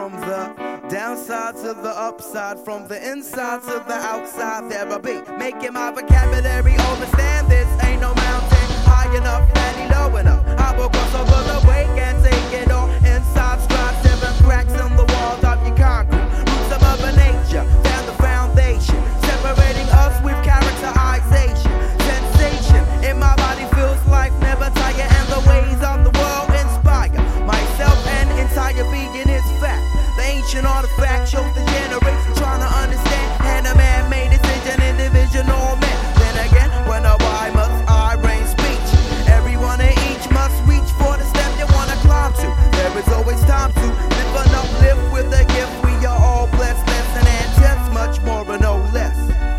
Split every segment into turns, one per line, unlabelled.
from the downside to the upside, from the inside to the outside. There I be, making my vocabulary understand this ain't no mountain high enough, any low enough. I will cross over the way and take it all. Inside strides, 7 cracks in the walls of your concrete. Roots of Mother Nature, found the foundation, separating us with characterization. Sensation in my body feels like never tire, and the ways of the world inspire myself and entire being is fact. The ancient artifact shows the generation trying to understand, and a man made decision, individual man. Then again, when a why must I rain speech? Everyone and each must reach for the step they wanna climb to. There is always time to live and uplift with a gift. We are all blessed, less than antics, much more but no less.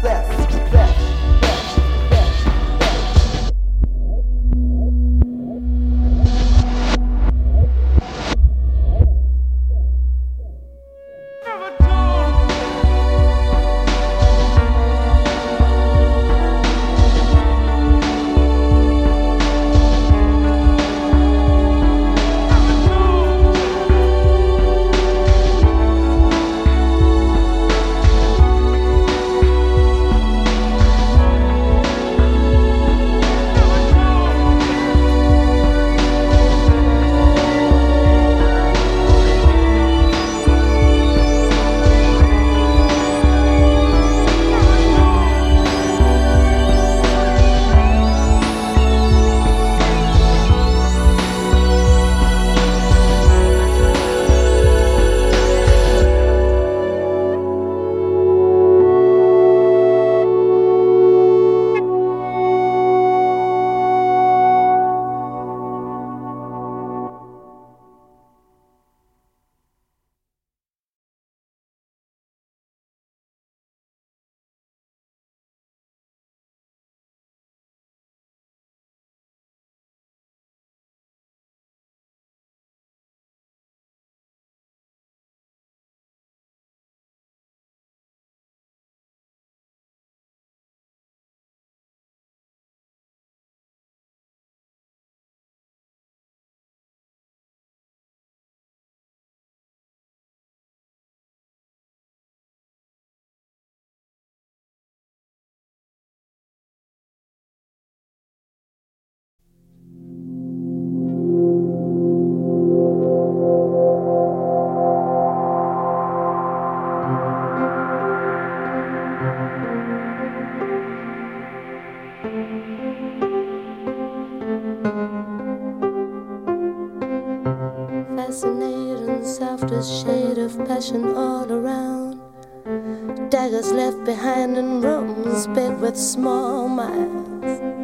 Fascinating, softest shade of passion all around. Daggers left behind in rooms big with small minds.